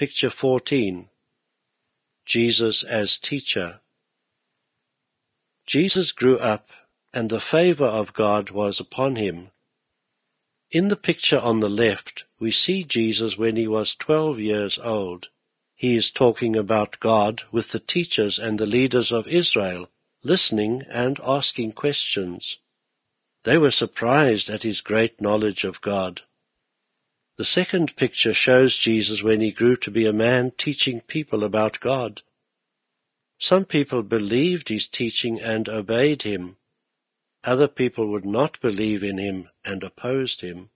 Picture 14. Jesus as Teacher. Jesus grew up, and the favor of God was upon him. In the picture on the left, we see Jesus when he was 12 years old. He is talking about God with the teachers and the leaders of Israel, listening and asking questions. They were surprised at his great knowledge of God. The second picture shows Jesus when he grew to be a man teaching people about God. Some people believed his teaching and obeyed him. Other people would not believe in him and opposed him.